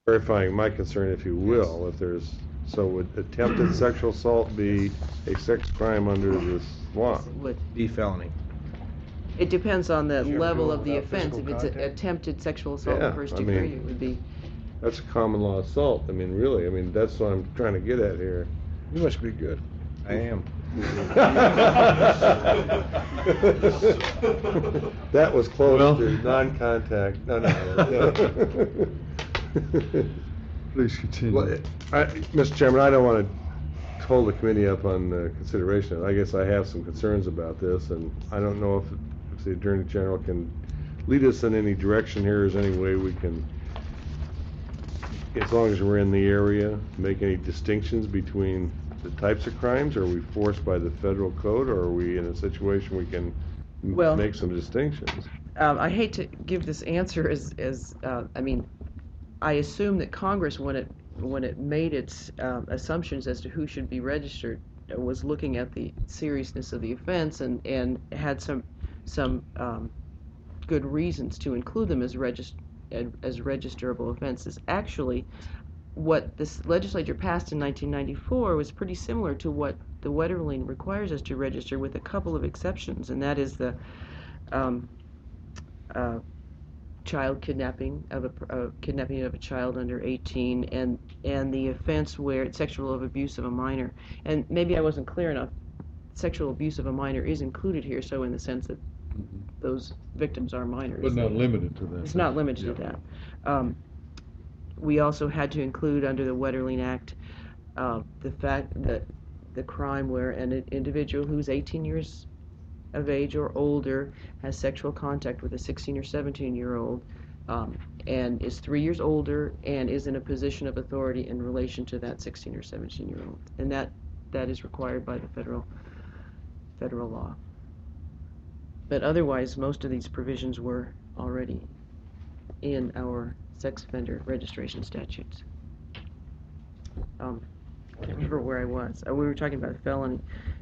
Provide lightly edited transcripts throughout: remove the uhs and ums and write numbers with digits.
Clarifying my concern, if you will, if there's, so would attempted sexual assault be a sex crime under this law? Yes, it would. Be felony. It depends on the Should we level go of the without offense. physical If it's contact? attempted sexual assault in Yeah, the first I degree, mean- it would be. That's a common law assault. I mean, really, I mean, that's what I'm trying to get at here. You must be good. I am. That was close Well- to non-contact, no. Please continue. Well, Mr. Chairman, I don't want to hold the committee up on consideration. I guess I have some concerns about this, and I don't know if the Attorney General can lead us in any direction here. Is any way we can, as long as we're in the area, make any distinctions between the types of crimes? Are we forced by the federal code, or are we in a situation we can Well- make some distinctions? I hate to give this answer I mean, I assume that Congress, when it made its assumptions as to who should be registered, was looking at the seriousness of the offense and had some good reasons to include them as registerable offenses. Actually, what this legislature passed in 1994 was pretty similar to what the Wetterling requires us to register, with a couple of exceptions, and that is the child kidnapping of a child under 18, and the offense where it's sexual abuse of a minor. And maybe I wasn't clear enough. Sexual abuse of a minor is included here, so in the sense that those victims are minors. But not limited to that. It's not limited to that. We also had to include under the Wetterling Act the fact that the crime where an individual who's 18 years of age or older has sexual contact with a 16 or 17-year-old and is 3 years older and is in a position of authority in relation to that 16 or 17-year-old. And that is required by the federal law. But otherwise, most of these provisions were already in our sex offender registration statutes. I can't remember where I was. We were talking about felony.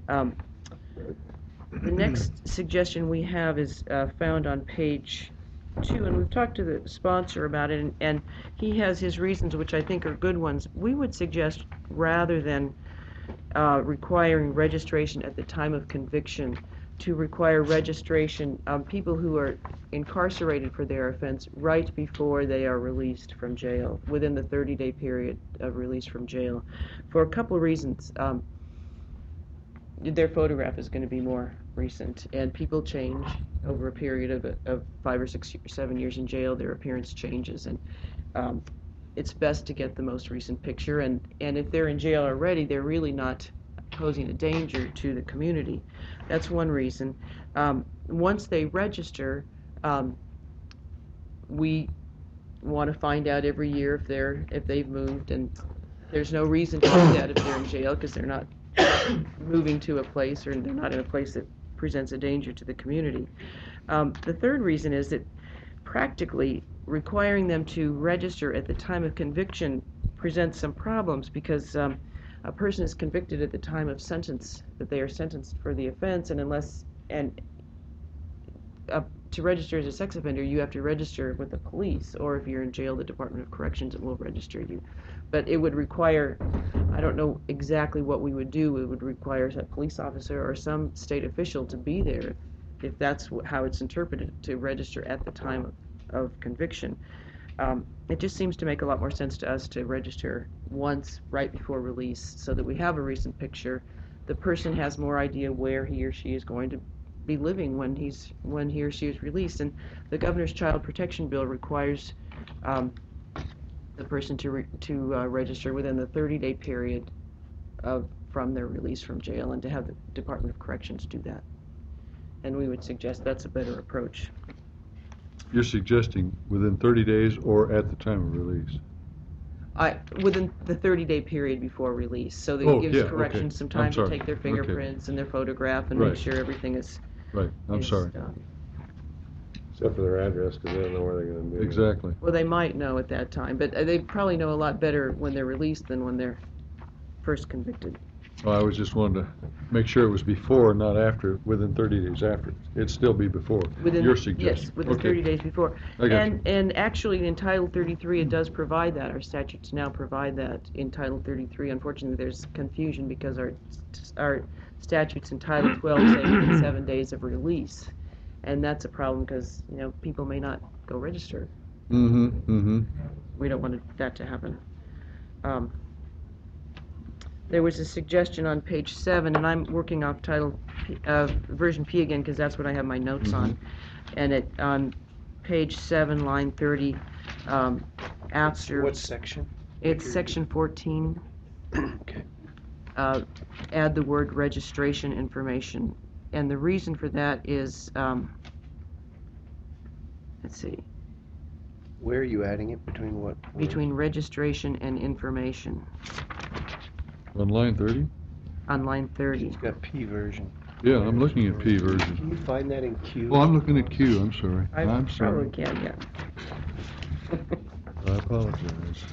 The next suggestion we have is found on page 2, and we've talked to the sponsor about it, and he has his reasons, which I think are good ones. We would suggest, rather than requiring registration at the time of conviction, to require registration of people who are incarcerated for their offense right before they are released from jail, within the 30-day period of release from jail, for a couple of reasons. Their photograph is going to be more recent, and people change over a period of 5 or 6 or 7 years in jail. Their appearance changes, and it's best to get the most recent picture. And if they're in jail already, they're really not posing a danger to the community. That's one reason. Once they register, we want to find out every year if they've moved, and there's no reason to do that if they're in jail, because they're not moving to a place, or they're not in a place that presents a danger to the community. The third reason is that practically requiring them to register at the time of conviction presents some problems, because a person is convicted at the time of sentence, that they are sentenced for the offense, and to register as a sex offender, you have to register with the police, or if you're in jail, the Department of Corrections will register you. But it would require, I don't know exactly what we would do, it would require a police officer or some state official to be there, if that's how it's interpreted, to register at the time of conviction. It just seems to make a lot more sense to us to register once right before release, so that we have a recent picture. The person has more idea where he or she is going to be living when he or she is released. And the Governor's Child Protection Bill requires the person to register within the 30-day period from their release from jail, and to have the Department of Corrections do that. And we would suggest that's a better approach. You're suggesting within 30 days or at the time of release? Within the 30-day period before release, so that it gives corrections some time to take their fingerprints and their photograph and make sure everything is. Right, I'm sorry. Except for their address, because they don't know where they're going to be. Exactly. Well, they might know at that time, but they probably know a lot better when they're released than when they're first convicted. Well, I was just wanting to make sure it was before, not after, within 30 days after. It'd still be before, Within, your suggestion. yes, within Okay. 30 days before. I got And actually, in Title 33, it does provide that. Our statutes now provide that in Title 33. Unfortunately, there's confusion because our statutes in Title 12 say within 7 days of release. And that's a problem because, people may not go register. Mm-hmm, mm-hmm. We don't want that to happen. There was a suggestion on page 7, and I'm working off version P again because that's what I have my notes on. And on page 7, line 30, after What section? it's section 14. Okay. Add the word registration information, and the reason for that is, let's see, Where are you adding it? Between what? between registration and information On line 30? on line 30. It's got P version. Yeah, I'm looking at P version. Can you find that in Q? Oh, I'm looking at Q, I'm sorry. I I'm sorry. probably can, yeah. I apologize.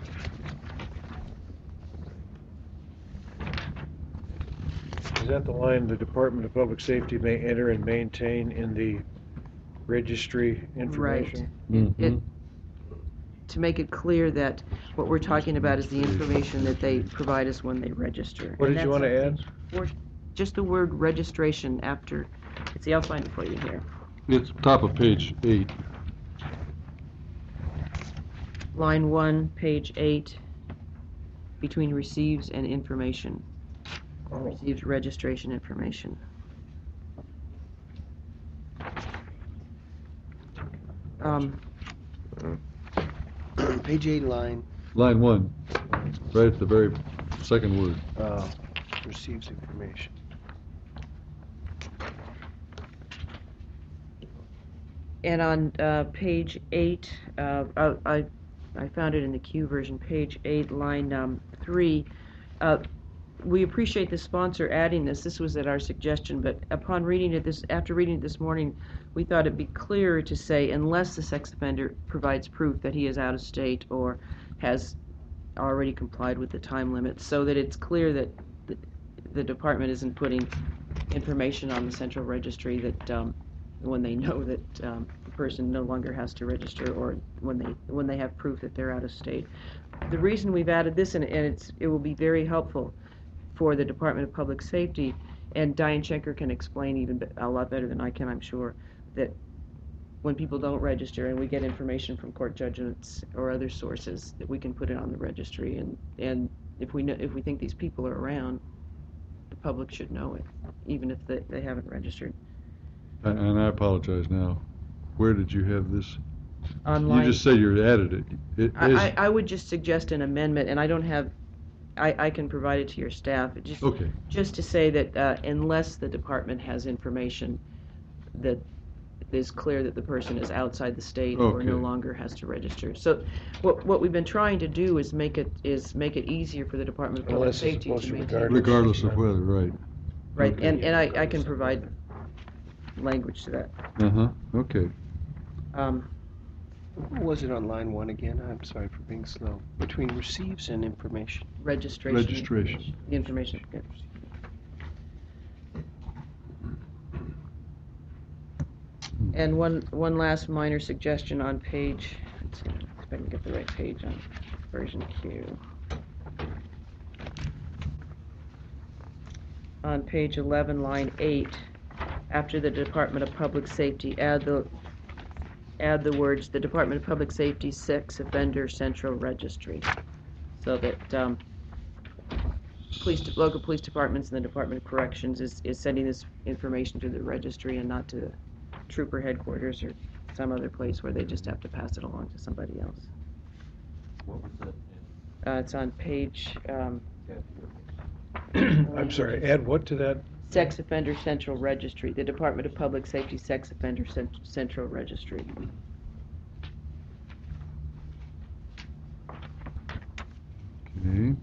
Is that the line the Department of Public Safety may enter and maintain in the registry information? Mhm. To make it clear that what we're talking about is the information that they provide us when they register. What And did you that's want to on add? page 4, just the word registration after, let's see, I'll find it for you here. It's top of page 8. Line 1, page 8, between receives and information. Receives registration information. Page 8 line, Line 1, right at the very second word. receives information. And on page 8, I found it in the Q version, page 8, line 3. We appreciate the sponsor adding this. This was at our suggestion, but upon reading it after reading it this morning, we thought it'd be clearer to say unless the sex offender provides proof that he is out of state or has already complied with the time limit, so that it's clear that the department isn't putting information on the central registry that when they know that the person no longer has to register, or when they have proof that they're out of state. The reason we've added this, and it will be very helpful for the Department of Public Safety, and Diane Schenker can explain even a lot better than I can, I'm sure, that when people don't register and we get information from court judgments or other sources, that we can put it on the registry, and if we think these people are around, the public should know it, even if they haven't registered. And I apologize now. Where did you have this? Online. You just say you added it. It is, I would just suggest an amendment, and I don't have, I can provide it to your staff, okay. just to say that unless the department has information that is clear that the person is outside the state or no Okay. longer has to register. So what we've been trying to do is make it easier for the Department of Public Unless it's Safety supposed to to maintain. regardless. Regardless of whether, right. Right, Okay. and I can provide language to that. Uh-huh, okay. What was it on line 1 again? I'm sorry for being slow. Between receives and information. Registration. Registration. The information, yeah. And one last minor suggestion on page, let's see if I can get the right page on version Q. On page 11, line 8, after the Department of Public Safety, add the words, the Department of Public Safety Sex Offender Central Registry, so that local police departments and the Department of Corrections is sending this information to the registry and not to trooper headquarters or some other place where they just have to pass it along to somebody else. What was that? It's on page I'm sorry, add what to that? Sex Offender Central Registry, the Department of Public Safety Sex Offender Central Registry. Okay.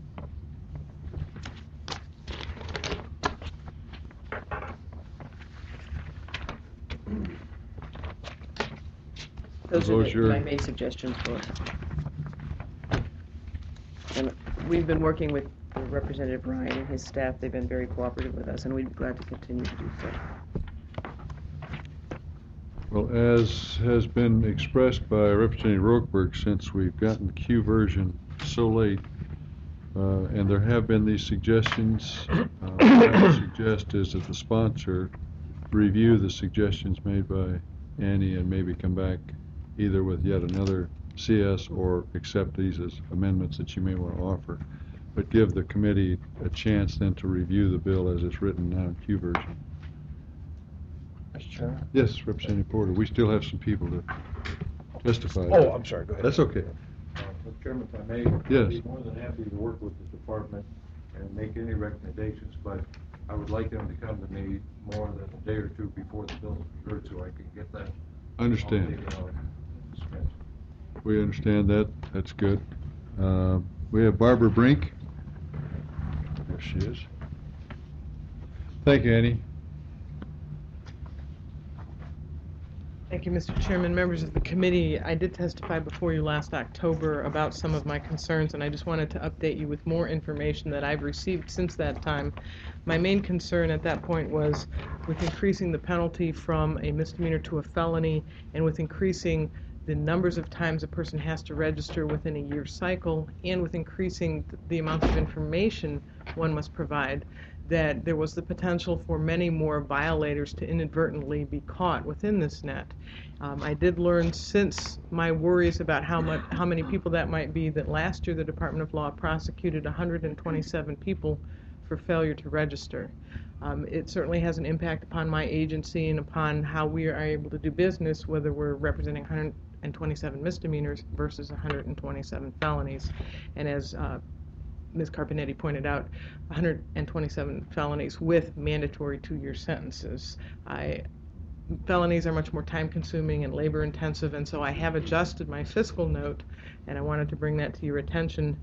Those Those are your- my main suggestions for it. And we've been working with for Representative Ryan and his staff. They've been very cooperative with us, and we'd be glad to continue to do so. Well, as has been expressed by Representative Rokeberg, since we've gotten the Q version so late, and there have been these suggestions, what I would suggest is that the sponsor review the suggestions made by Annie and maybe come back either with yet another CS or accept these as amendments that you may want to offer, but give the committee a chance then to review the bill as it's written now in Q version. Mr. Chairman? Yes, Representative Porter, we still have some people to testify. Oh, I'm sorry, go ahead. That's okay. Mr. Chairman, if I may, Yes. I'd be more than happy to work with the department and make any recommendations, but I would like them to come to me more than a day or two before the bill is heard, so I can get that. Understand. all taken out and dispensed. We understand that. That's good. We have Barbara Brink. There she is. Thank you, Annie. Thank you, Mr. Chairman. Members of the committee, I did testify before you last October about some of my concerns, and I just wanted to update you with more information that I've received since that time. My main concern at that point was with increasing the penalty from a misdemeanor to a felony, and with increasing the numbers of times a person has to register within a year cycle, and with increasing the amount of information one must provide, that there was the potential for many more violators to inadvertently be caught within this net. I did learn since my worries about how many people that might be that last year the Department of Law prosecuted 127 people for failure to register. It certainly has an impact upon my agency and upon how we are able to do business, whether we're representing 127 misdemeanors versus 127 felonies. And as Ms. Carpenetti pointed out, 127 felonies with mandatory 2-year sentences. Felonies are much more time-consuming and labor-intensive, and so I have adjusted my fiscal note, and I wanted to bring that to your attention.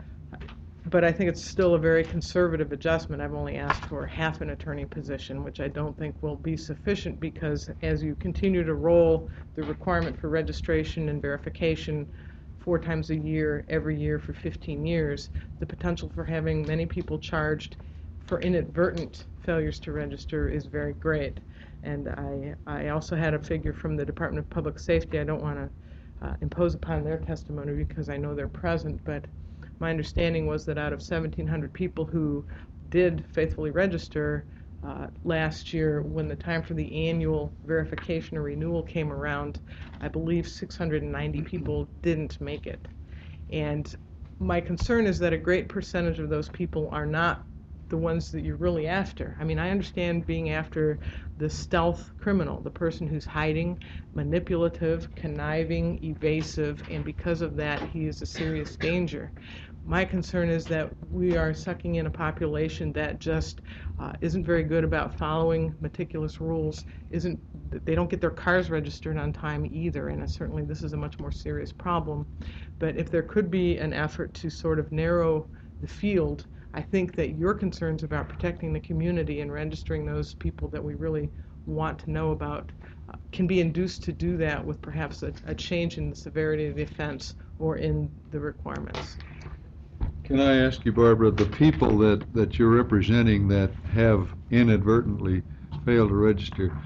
But I think it's still a very conservative adjustment. I've only asked for half an attorney position, which I don't think will be sufficient, because as you continue to roll the requirement for registration and verification 4 times a year, every year for 15 years, the potential for having many people charged for inadvertent failures to register is very great. And I also had a figure from the Department of Public Safety. I don't want to impose upon their testimony because I know they're present, but my understanding was that out of 1,700 people who did faithfully register last year, when the time for the annual verification or renewal came around, I believe 690 people didn't make it. And my concern is that a great percentage of those people are not the ones that you're really after. I mean, I understand being after the stealth criminal, the person who's hiding, manipulative, conniving, evasive, and because of that, he is a serious danger. My concern is that we are sucking in a population that just isn't very good about following meticulous rules. They don't get their cars registered on time either, and certainly this is a much more serious problem. But if there could be an effort to sort of narrow the field, I think that your concerns about protecting the community and registering those people that we really want to know about can be induced to do that with perhaps a change in the severity of the offense or in the requirements. Can I ask you, Barbara, the people that you're representing that have inadvertently failed to register,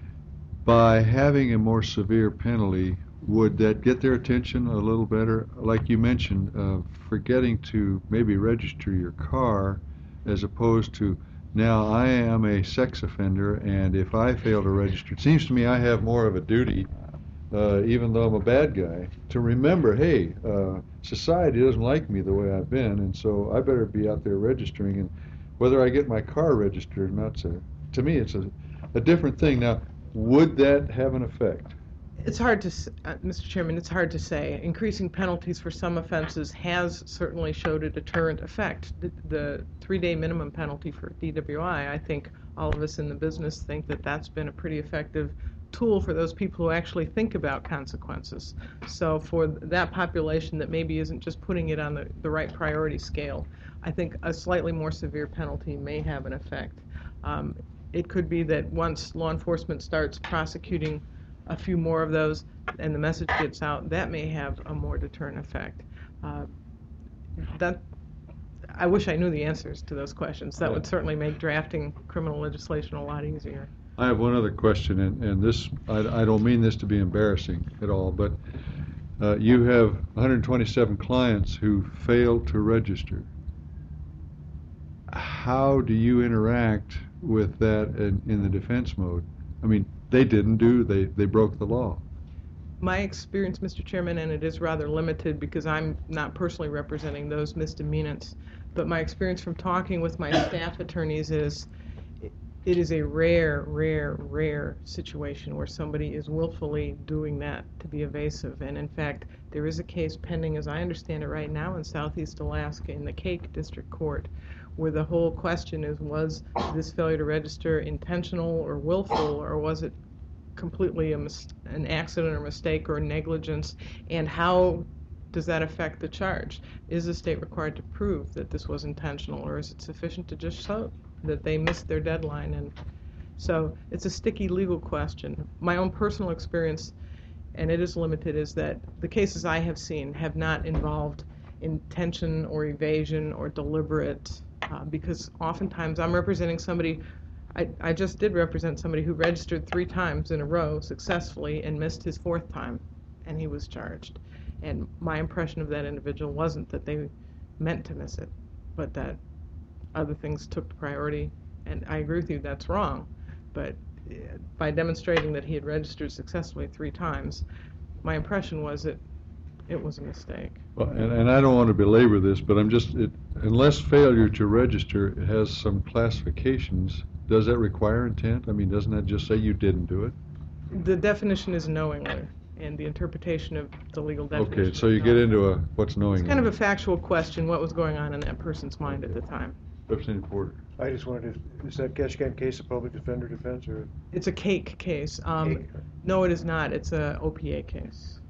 by having a more severe penalty, would that get their attention a little better? Like you mentioned, forgetting to maybe register your car, as opposed to, now I am a sex offender, and if I fail to register, it seems to me I have more of a duty, even though I'm a bad guy, to remember, hey, society doesn't like me the way I've been, and so I better be out there registering. And whether I get my car registered or not, to me it's a different thing. Now, would that have an effect? It's hard to, Mr. Chairman, it's hard to say. Increasing penalties for some offenses has certainly showed a deterrent effect. The 3-day minimum penalty for DWI, I think all of us in the business think that that's been a pretty effective tool for those people who actually think about consequences. So for that population that maybe isn't just putting it on the right priority scale, I think a slightly more severe penalty may have an effect. It could be that once law enforcement starts prosecuting a few more of those and the message gets out, that may have a more deterrent effect. I wish I knew the answers to those questions. That would certainly make drafting criminal legislation a lot easier. I have one other question, and this, I don't mean this to be embarrassing at all, but you have 127 clients who failed to register. How do you interact with that in the defense mode? I mean, they didn't do, they broke the law. My experience, Mr. Chairman, and it is rather limited because I'm not personally representing those misdemeanants, but my experience from talking with my staff attorneys is it is a rare situation where somebody is willfully doing that to be evasive. And in fact, there is a case pending, as I understand it right now, in Southeast Alaska in the Cake District Court, where the whole question is, was this failure to register intentional or willful, or was it completely an accident or mistake or negligence, and how does that affect the charge? Is the state required to prove that this was intentional, or is it sufficient to just show that they missed their deadline? And so it's a sticky legal question. My own personal experience, and it is limited, is that the cases I have seen have not involved intention or evasion or deliberate, because oftentimes I'm representing somebody. I just did represent somebody who registered 3 times in a row successfully and missed his 4th time, and he was charged. And my impression of that individual wasn't that they meant to miss it, but that other things took priority. And I agree with you, that's wrong. But by demonstrating that he had registered successfully 3 times, my impression was that it was a mistake. Well, and I don't want to belabor this, but unless failure to register has some classifications, does that require intent? I mean, doesn't that just say you didn't do it? The definition is knowingly, and the interpretation of the legal definition. Okay, so you get into what's knowingly. It's kind of a factual question, what was going on in that person's mind at the time. Representative Porter. I just wanted to, is that Ketchikan case a public defender defense or? It's a cake case. Cake. No, it is not. It's a OPA case.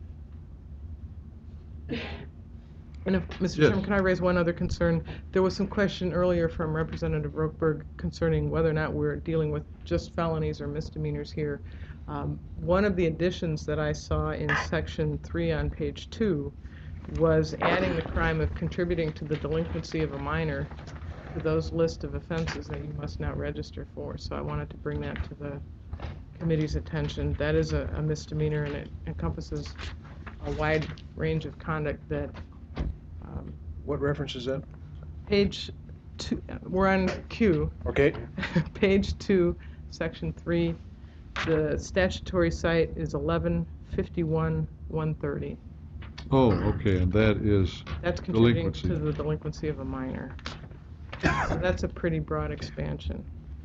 And if, Mr. Yes. Chairman, can I raise one other concern? There was some question earlier from Representative Rokeberg concerning whether or not we're dealing with just felonies or misdemeanors here. One of the additions that I saw in Section 3 on page 2 was adding the crime of contributing to the delinquency of a minor to those list of offenses that you must now register for. So I wanted to bring that to the committee's attention. That is a misdemeanor, and it encompasses a wide range of conduct that What reference is that? page 2, we're on Q. Okay. Page 2, Section 3. The statutory site is 1151-130. Oh, okay, and that is That's contributing delinquency. to the delinquency of a minor. So that's a pretty broad expansion.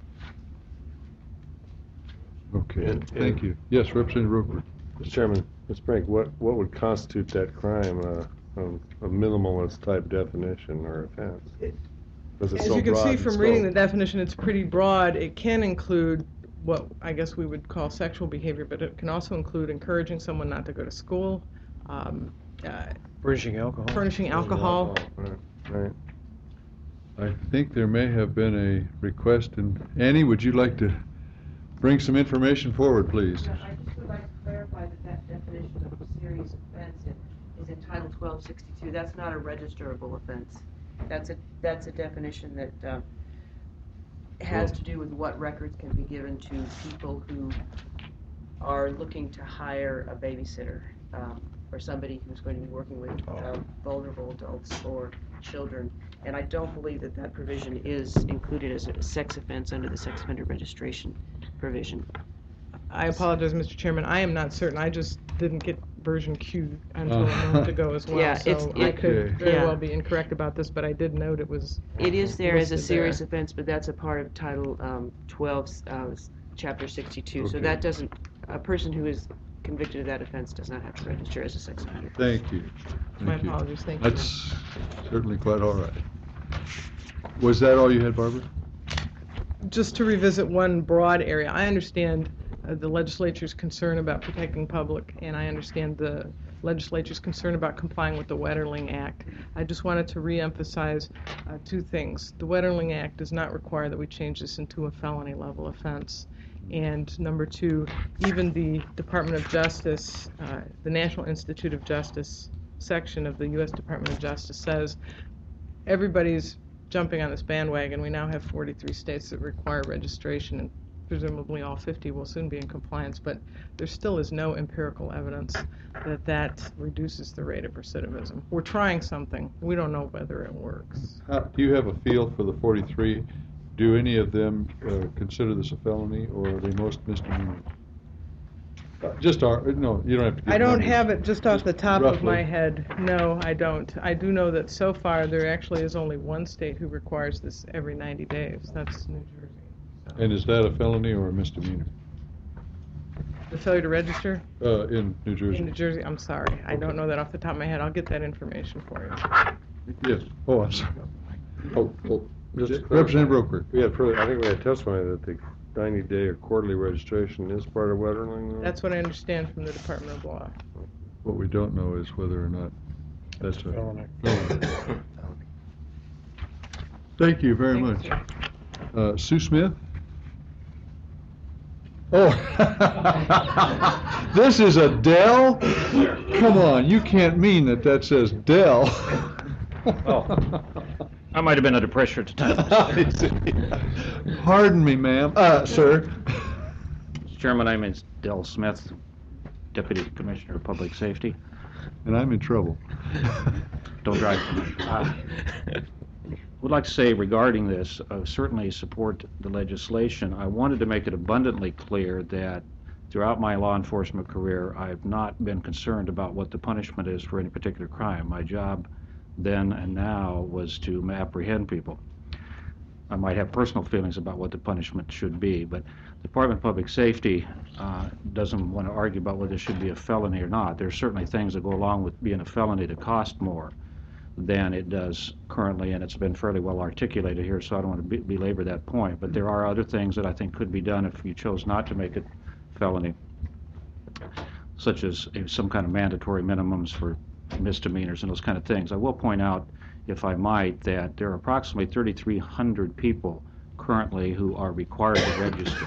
Okay, And- thank you. Yes, Representative Rokeberg. Mr. Chairman, Ms. Frank, what would constitute that crime, a minimalist type definition or offense? Because it's As so you can broad see in from reading the scope. definition, it's pretty broad. It can include what I guess we would call sexual behavior, but it can also include encouraging someone not to go to school, Furnishing alcohol. furnishing alcohol. Right. I think there may have been a request, and Annie, would you like to bring some information forward, please? Yeah, I just would like to clarify that definition of a serious offense is in Title 1262. That's not a registerable offense. That's a definition that has to do with what records can be given to people who are looking to hire a babysitter or somebody who's going to be working with vulnerable adults or children. And I don't believe that provision is included as a sex offense under the sex offender registration provision. I apologize, Mr. Chairman. I am not certain. I just didn't get version Q until a moment ago as well. Yeah, so it's- I could Okay. very Yeah. well be incorrect about this, but I did note it was. It is there as a listed serious there. offense, but that's a part of Title 12, Chapter 62. So Okay. that doesn't, a person who is convicted of that offense does not have to register as a sex offender. Thank you. My Thank you. apologies. Thank you. That's certainly quite all right. Was that all you had, Barbara? Just to revisit one broad area, I understand the legislature's concern about protecting public, and I understand the legislature's concern about complying with the Wetterling Act. I just wanted to reemphasize 2 things. The Wetterling Act does not require that we change this into a felony level offense. And number 2, even the Department of Justice, the National Institute of Justice section of the U.S. Department of Justice says everybody's jumping on this bandwagon. We now have 43 states that require registration, and presumably all 50 will soon be in compliance, but there still is no empirical evidence that that reduces the rate of recidivism. We're trying something. We don't know whether it works. Do you have a feel for the 43? Do any of them consider this a felony, or are they most misdemeanors? No, you don't have to give I don't numbers. have it just off the top of Roughly. my head. No, I don't. I do know that so far there actually is only one state who requires this every 90 days. That's New Jersey. So. And is that a felony or a misdemeanor The failure to register in New Jersey? in New Jersey, I'm sorry. I don't know that off the top of my head. I'll get that information for you. Yes. Oh, I'm sorry. Just Representative Roker. We had I think we had testimony that the 90-day or quarterly registration is part of Wetterling. That's what I understand from the Department of Law. What we don't know is whether or not that's a Felony. felony. Thank you very Thank much. Sue Smith? Oh, this is a Dell? Come on, you can't mean that says Dell. Oh. I might have been under pressure at the time. Pardon me, ma'am. Sir. Mr. Chairman, my name is Del Smith, Deputy Commissioner of Public Safety. And I'm in trouble. Don't drive too much. Would like to say regarding this, certainly support the legislation. I wanted to make it abundantly clear that throughout my law enforcement career, I have not been concerned about what the punishment is for any particular crime. My job then and now was to apprehend people. I might have personal feelings about what the punishment should be, but the Department of Public Safety doesn't want to argue about whether it should be a felony or not. There are certainly things that go along with being a felony that cost more than it does currently, and it's been fairly well articulated here, so I don't want to belabor that point. But there are other things that I think could be done if you chose not to make it felony, such as some kind of mandatory minimums for misdemeanors and those kind of things. I will point out, if I might, that there are approximately 3,300 people currently who are required to register.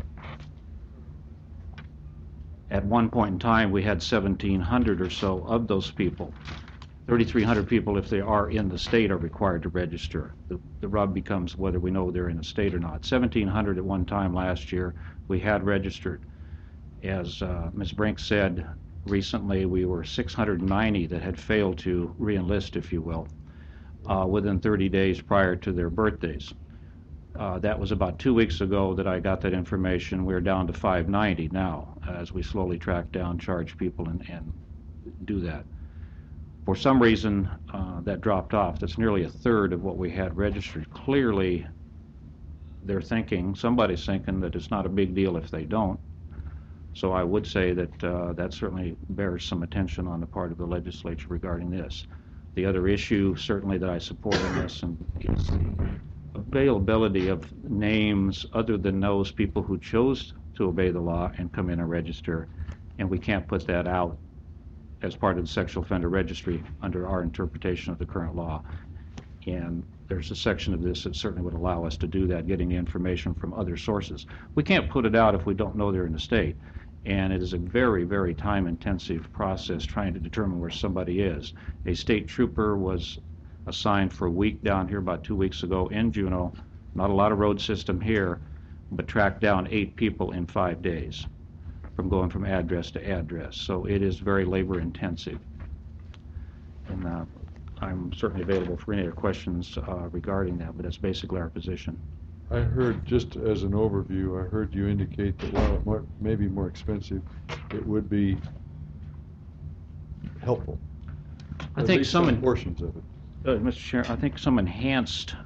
At one point in time, we had 1,700 or so of those people. 3,300 people, if they are in the state, are required to register. The rub becomes whether we know they're in the state or not. 1,700 at one time last year we had registered. As Ms. Brink said, recently we were 690 that had failed to re-enlist, if you will, within 30 days prior to their birthdays. That was about 2 weeks ago that I got that information. We're down to 590 now as we slowly track down, charge people, and do that. For some reason, that dropped off. That's nearly a third of what we had registered. Clearly, they're thinking, somebody's thinking that it's not a big deal if they don't. So I would say that that certainly bears some attention on the part of the legislature regarding this. The other issue, certainly, that I support in this is the availability of names other than those people who chose to obey the law and come in and register, and we can't put that out as part of the sexual offender registry under our interpretation of the current law. And there's a section of this that certainly would allow us to do that, getting the information from other sources. We can't put it out if we don't know they're in the state, and it is a very, very time-intensive process trying to determine where somebody is. A state trooper was assigned for a week down here about 2 weeks ago in Juneau. Not a lot of road system here, but tracked down 8 people in 5 days from going from address to address. So it is very labor-intensive. And I'm certainly available for any other questions regarding that, but that's basically our position. I heard, just as an overview, I heard you indicate that while it may be more expensive, it would be helpful. I At think least some portions of it. Mr. Chair, I think some enhanced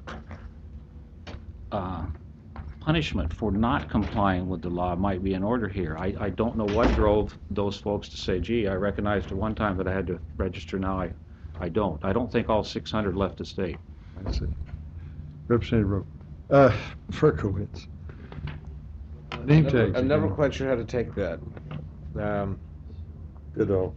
punishment for not complying with the law might be in order here. I don't know what drove those folks to say, gee, I recognized at one time that I had to register, now I don't. I don't think all 600 left the state. I see. Representative Roper. Ferkowitz. Name tag. I'm never quite sure how to take that. Ditto.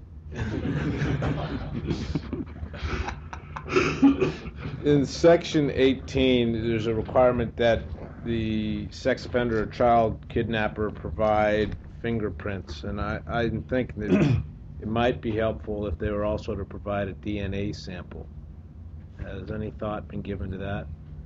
In section 18, there's a requirement that the sex offender or child kidnapper provide fingerprints, and I'm thinking that it might be helpful if they were also to provide a DNA sample. Has any thought been given to that?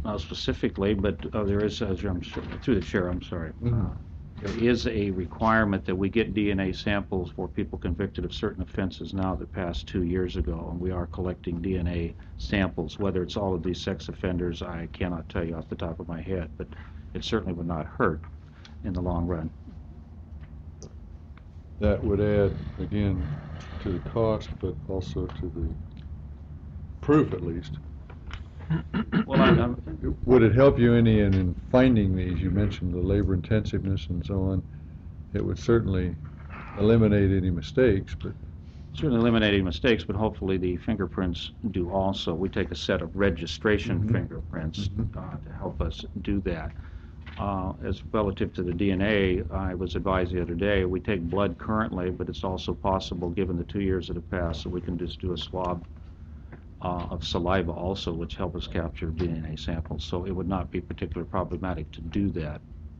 specifically, but there is, through the chair, I'm sorry. There is a requirement that we get DNA samples for people convicted of certain offenses now that passed 2 years ago, and we are collecting DNA samples. Whether it's all of these sex offenders, I cannot tell you off the top of my head, but it certainly would not hurt in the long run. That would add, again, to the cost, but also to the proof, at least. Well, Would it help you any in finding these? You mentioned the labor intensiveness and so on. It would certainly eliminate any mistakes, but certainly eliminating mistakes, but hopefully the fingerprints do also. We take a set of registration fingerprints to help us do that. As relative to the DNA, I was advised the other day, we take blood currently, but it's also possible, given the 2 years that have passed, that we can just do a swab of saliva also, which help us capture DNA samples. So it would not be particularly problematic to do that.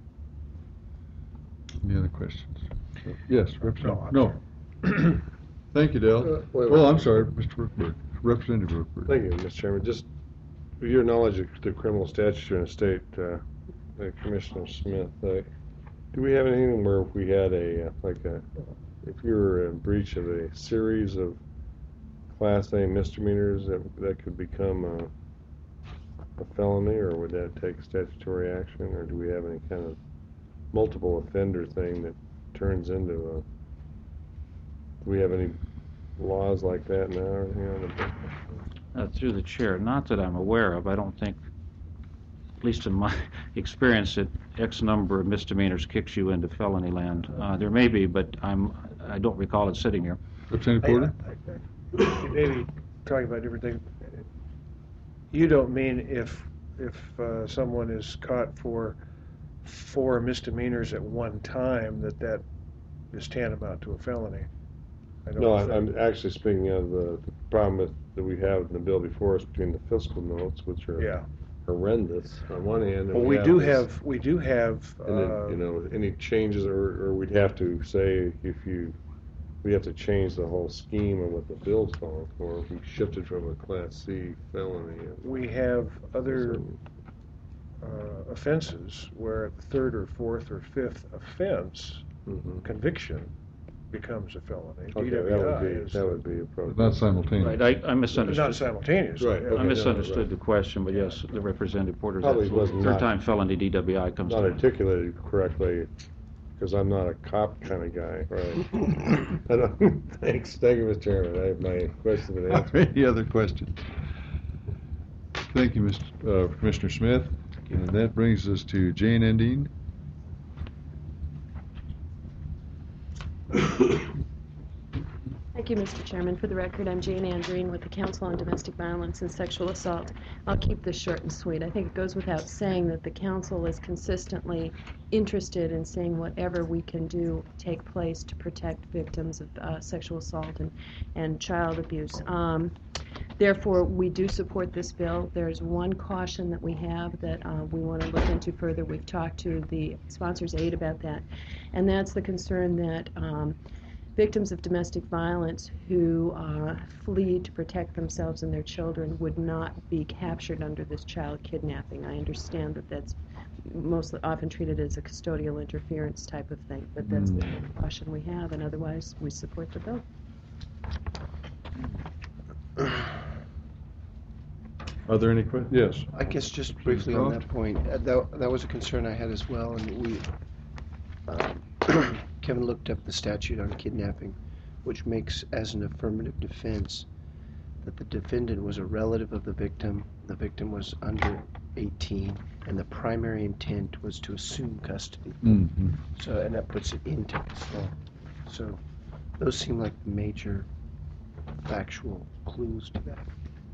any other questions? Yes, Representative. No. Thank you, Dale. Oh, I'm sorry, Mr. Brookberg. Representative Brookberg. Thank you, Mr. Chairman. Just for your knowledge of the criminal statute in the state, Commissioner Smith, do we have anything where if we had if you were in breach of a series of Class A misdemeanors that could become a felony, or would that take statutory action, or do we have any kind of multiple offender thing that turns into do we have any laws like that now or anything on the book? Through the chair, not that I'm aware of. I don't think, at least in my experience, that X number of misdemeanors kicks you into felony land. There may be, but I don't recall it sitting here. Representative Porter? You may be talking about different things. You don't mean if someone is caught for 4 misdemeanors at one time that is tantamount to a felony? No, I'm actually speaking of the problem that we have in the bill before us between the fiscal notes, which are horrendous on one hand. Well, we do have. And then, any changes, or we'd have to say we have to change the whole scheme of what the bill's calling for. If we shifted from a Class C felony. We have other offenses where the 3rd or 4th or 5th offense conviction becomes a felony. Okay, that would be appropriate. Not simultaneous. Right, I misunderstood. Not simultaneous. Right. I misunderstood the question, but yes, the Representative Porter's Probably was absolutely. Third-time felony DWI comes not to articulated correctly, because I'm not a cop kind of guy. Right. Thanks, you, Mr. Chairman. I have my question been answered. Any other questions? Thank you, Commissioner Smith. And that brings us to Jane Endine. Thank you, Mr. Chairman. For the record, I'm Jane Andreen with the Council on Domestic Violence and Sexual Assault. I'll keep this short and sweet. I think it goes without saying that the Council is consistently interested in seeing whatever we can do take place to protect victims of sexual assault and child abuse. Therefore, we do support this bill. There's one caution that we have that we want to look into further. We've talked to the sponsors aid about that, and that's the concern that victims of domestic violence who flee to protect themselves and their children would not be captured under this child kidnapping. I understand that that's often treated as a custodial interference type of thing, but that's the caution we have, and otherwise we support the bill. Are there any questions? Yes. I guess just briefly on that point, that was a concern I had as well, and Kevin looked up the statute on kidnapping, which makes as an affirmative defense that the defendant was a relative of the victim was under 18, and the primary intent was to assume custody. So, and that puts it into the law. So those seem like major factual clues to that.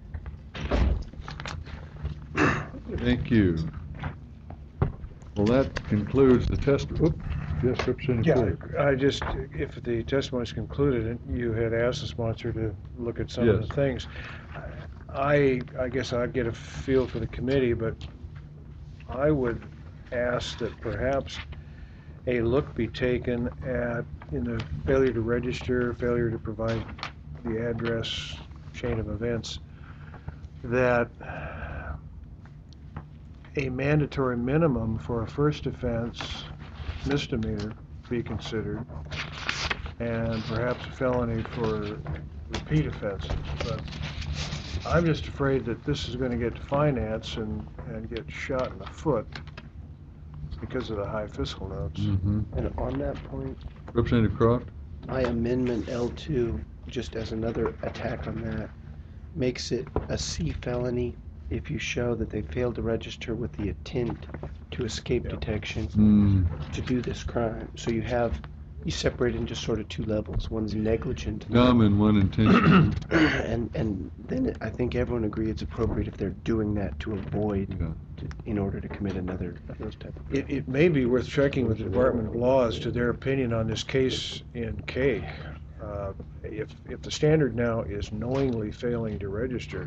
Thank you. Well, that concludes the testimony. Yes, Representative Porter. I just, if the testimony is concluded, you had asked the sponsor to look at some of the things. I guess I'd get a feel for the committee, but I would ask that perhaps a look be taken at, in the failure to register, failure to provide the address chain of events, that a mandatory minimum for a first offense misdemeanor be considered, and perhaps a felony for repeat offenses. But I'm just afraid that this is going to get to finance and get shot in the foot because of the high fiscal notes. Mm-hmm. And on that point, Representative Croft? my amendment L2, just as another attack on that, makes it a C felony if you show that they failed to register with the intent to escape detection to do this crime. So you separate into sort of two levels. One's negligent. Dumb and one intentional. and then I think everyone agrees it's appropriate if they're doing that to avoid, in order to commit another of those type of crimes. It may be worth checking with the Department of Law as to their opinion on this case in Cake. If the standard now is knowingly failing to register,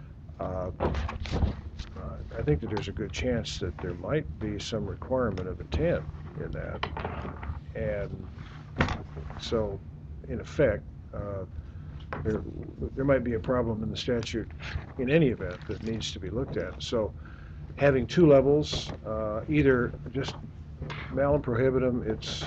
I think that there's a good chance that there might be some requirement of intent in that. And so, in effect, there might be a problem in the statute in any event that needs to be looked at. So, having two levels, either just malum prohibitum, it's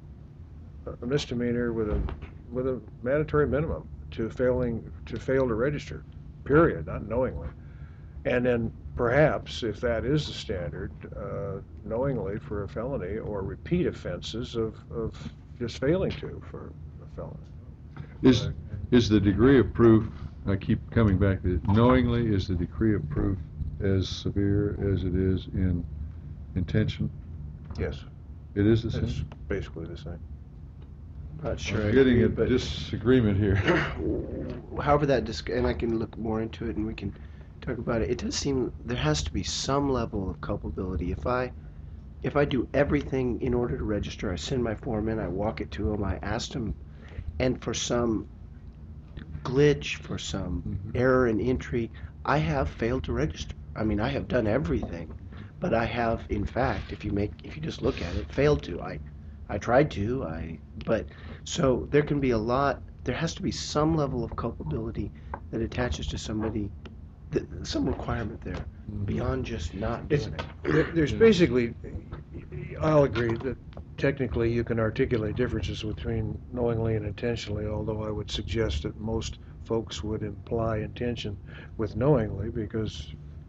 a misdemeanor with a mandatory minimum to fail to register, period, not knowingly. And then perhaps, if that is the standard, knowingly for a felony or repeat offenses of just failing to for a felony. Is the degree of proof, I keep coming back to it, knowingly, is the degree of proof as severe as it is in intention? Yes. It is the same? It's basically the same. Not sure. I'm I getting agree, a disagreement here. However and I can look more into it and we can talk about it. It does seem there has to be some level of culpability. If I do everything in order to register, I send my form in, I walk it to him, I asked him, and for some glitch, for some error in entry, I have failed to register. I mean, I have done everything, but I have, in fact, if you just look at it, failed to. I tried to, but so there can be there has to be some level of culpability that attaches to somebody, some requirement there, beyond just not doing it. There's basically, I'll agree that technically you can articulate differences between knowingly and intentionally, although I would suggest that most folks would imply intention with knowingly because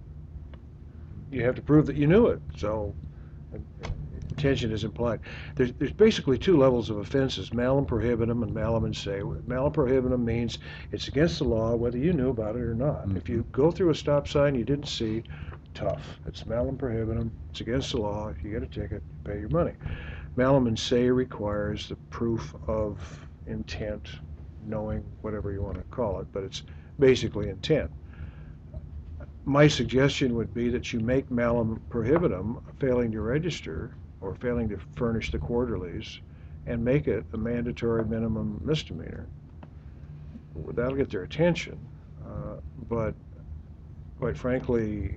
you have to prove that you knew it. So intention is implied. There's basically two levels of offenses, malum prohibitum and malum in se. Malum prohibitum means it's against the law whether you knew about it or not. If you go through a stop sign you didn't see, tough. It's malum prohibitum. It's against the law. If you get a ticket, you pay your money. Malum in se requires the proof of intent, knowing, whatever you want to call it, but it's basically intent. My suggestion would be that you make malum prohibitum failing to register or failing to furnish the quarterlies and make it a mandatory minimum misdemeanor. That'll get their attention, but quite frankly,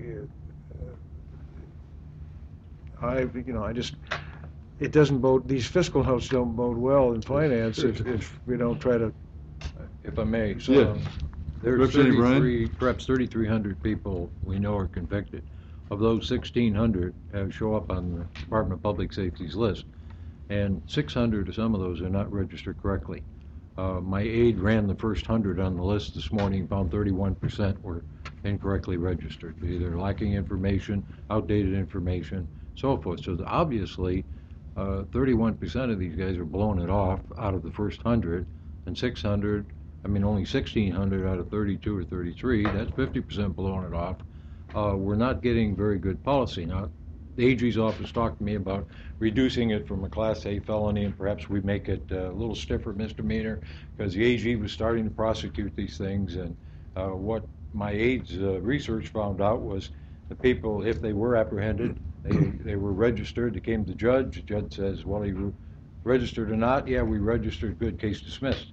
it doesn't bode, these fiscal notes don't bode well in finance if we don't try to. If I may, Yeah. there's Representative Ryan? perhaps 3,300 people we know are convicted. Of those, 1,600 show up on the Department of Public Safety's list, and 600 of some of those are not registered correctly. My aide ran the first 100 on the list this morning, found 31% were incorrectly registered, either lacking information, outdated information, so forth. So obviously, 31% of these guys are blowing it off out of the first 100, and 600, only 1,600 out of 32 or 33, that's 50% blowing it off. We're not getting very good policy. Now, the AG's office talked to me about reducing it from a Class A felony and perhaps we make it a little stiffer misdemeanor because the AG was starting to prosecute these things, and what my aide's research found out was the people, if they were apprehended, they were registered, they came to the judge says, well, you registered or not? Yeah, we registered, good, case dismissed.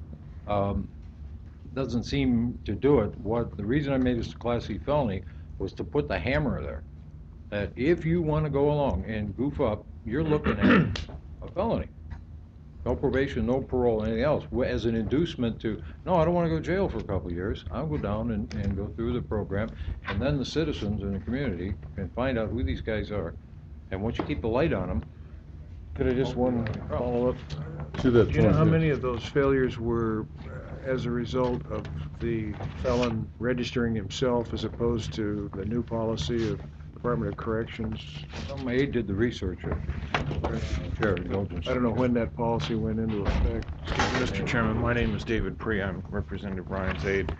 Doesn't seem to do it. The reason I made this a Class C felony was to put the hammer there, that if you want to go along and goof up, you're looking at a felony. No probation, no parole, anything else, as an inducement to, no, I don't want to go to jail for a couple of years. I'll go down and go through the program. And then the citizens in the community can find out who these guys are. And once you keep the light on them. Could I just one follow-up? To that Do you know point, how yeah. many of those failures were as a result of the felon registering himself as opposed to the new policy of Department of Corrections? Well, my aide did the research. Chair indulgence. I don't know when that policy went into effect. Mr. Chairman, my name is David Pree. I'm Representative Ryan's aide.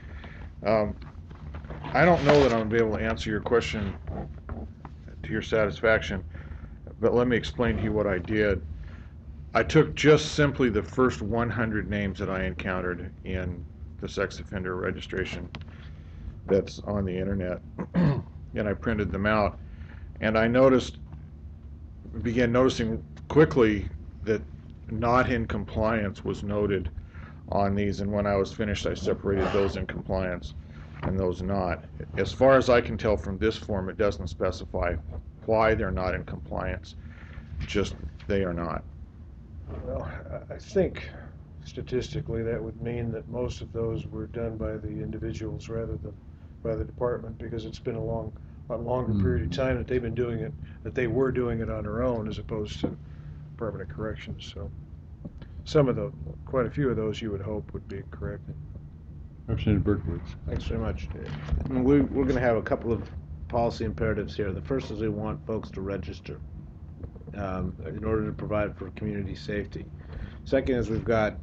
I don't know that I'm going to be able to answer your question to your satisfaction, but let me explain to you what I did. I took just simply the first 100 names that I encountered in the sex offender registration that's on the internet, and I printed them out. And I began noticing quickly that not in compliance was noted on these, and when I was finished, I separated those in compliance and those not. As far as I can tell from this form, it doesn't specify why they're not in compliance, just they are not. Well, I think statistically that would mean that most of those were done by the individuals rather than by the department, because it's been a longer period of time that they've been doing it, that they were doing it on their own as opposed to Department of Corrections. So quite a few of those you would hope would be corrected. Representative Berkowitz. Thanks very much. We're going to have a couple of policy imperatives here. The first is we want folks to register in order to provide for community safety. Second is we've got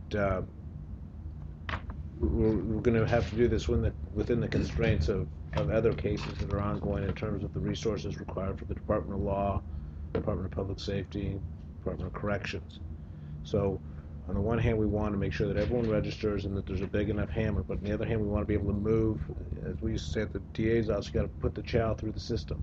we're going to have to do this within the constraints of other cases that are ongoing in terms of the resources required for the Department of Law, Department of Public Safety, Department of Corrections. So on the one hand, we want to make sure that everyone registers and that there's a big enough hammer, but on the other hand, we want to be able to move, as we used to say at the DA's office, you got to put the chow through the system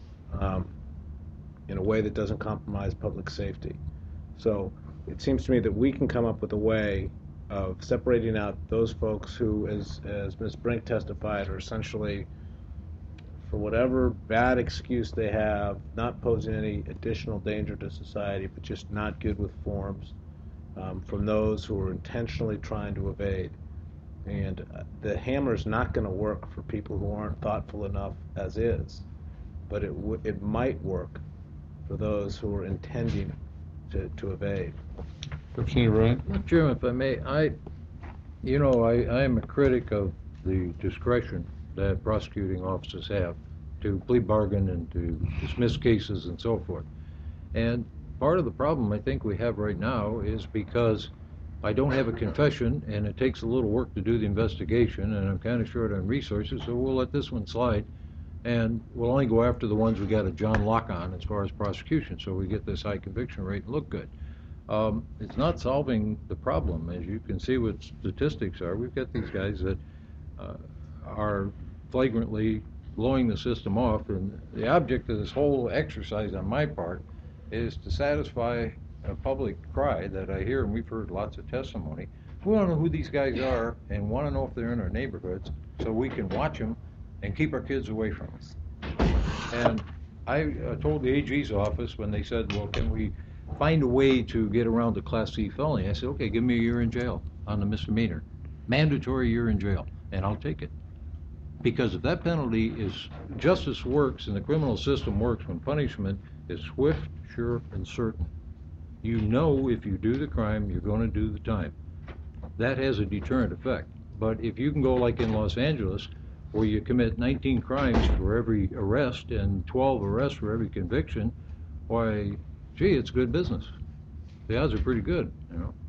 in a way that doesn't compromise public safety. So it seems to me that we can come up with a way of separating out those folks who, as Ms. Brink testified, are essentially, for whatever bad excuse they have, not posing any additional danger to society, but just not good with forms, from those who are intentionally trying to evade. And the hammer's not going to work for people who aren't thoughtful enough as is, but it might work for those who are intending to evade. Representative Ryan. Mr. Chairman, if I may, I am a critic of the discretion that prosecuting officers have to plea bargain and to dismiss cases and so forth. And part of the problem I think we have right now is because I don't have a confession and it takes a little work to do the investigation, and I'm kind of short on resources, so we'll let this one slide. And we'll only go after the ones we got a John Locke on as far as prosecution, so we get this high conviction rate and look good. It's not solving the problem. As you can see what statistics are, we've got these guys that are flagrantly blowing the system off, and the object of this whole exercise on my part is to satisfy a public cry that I hear, and we've heard lots of testimony. We want to know who these guys are and want to know if they're in our neighborhoods so we can watch them and keep our kids away from us. And I told the AG's office when they said, well, can we find a way to get around the Class C felony? I said, okay, give me a year in jail on the misdemeanor. Mandatory year in jail, and I'll take it. Because if that penalty is, justice works and the criminal system works when punishment is swift, sure, and certain. You know if you do the crime, you're going to do the time. That has a deterrent effect. But if you can go like in Los Angeles, where you commit 19 crimes for every arrest and 12 arrests for every conviction, why, gee, it's good business. The odds are pretty good, you know.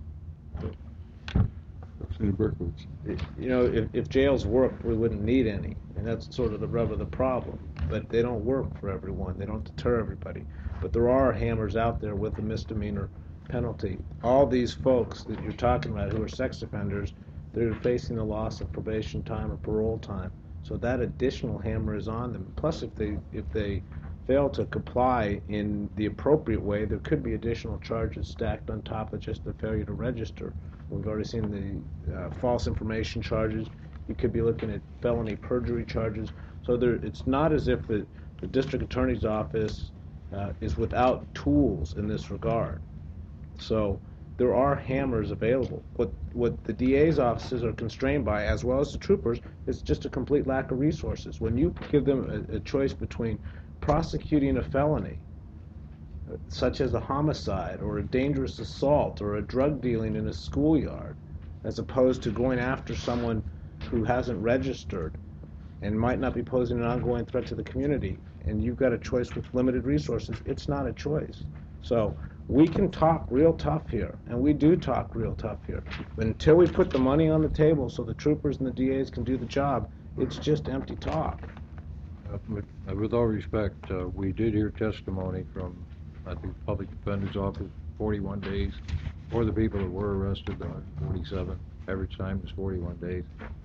Representative Berkowitz. You know, if jails worked, we wouldn't need any, and that's sort of the rub of the problem. But they don't work for everyone. They don't deter everybody. But there are hammers out there with the misdemeanor penalty. All these folks that you're talking about who are sex offenders, they're facing the loss of probation time or parole time. So that additional hammer is on them. Plus, if they fail to comply in the appropriate way, there could be additional charges stacked on top of just the failure to register. We've already seen the false information charges. You could be looking at felony perjury charges. So it's not as if the district attorney's office is without tools in this regard. So there are hammers available. What the DA's offices are constrained by, as well as the troopers, is just a complete lack of resources. When you give them a choice between prosecuting a felony, such as a homicide or a dangerous assault or a drug dealing in a schoolyard, as opposed to going after someone who hasn't registered and might not be posing an ongoing threat to the community, and you've got a choice with limited resources, it's not a choice. So we can talk real tough here, and we do talk real tough here. But until we put the money on the table so the troopers and the DAs can do the job, it's just empty talk. With all respect, we did hear testimony from, I think, the Public Defender's Office, 41 days, for the people that were arrested, 47. Average time was 41 days.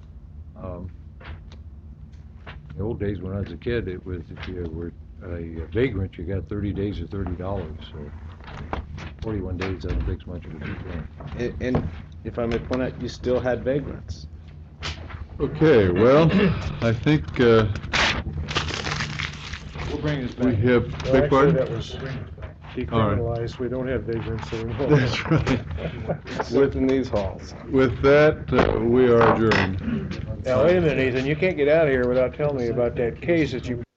In the old days when I was a kid, it was, if you were a vagrant, you got 30 days or $30. So 41 days doesn't take much of a difference. And if I may point out, you still had vagrants. Okay, well, I think We'll bring this back. we have, Well, beg actually, pardon? that was decriminalized. We don't have vagrants anymore. That's right. Except in these halls. With that, we are adjourned. Now, wait a minute, Ethan, you can't get out of here without telling me about that case that you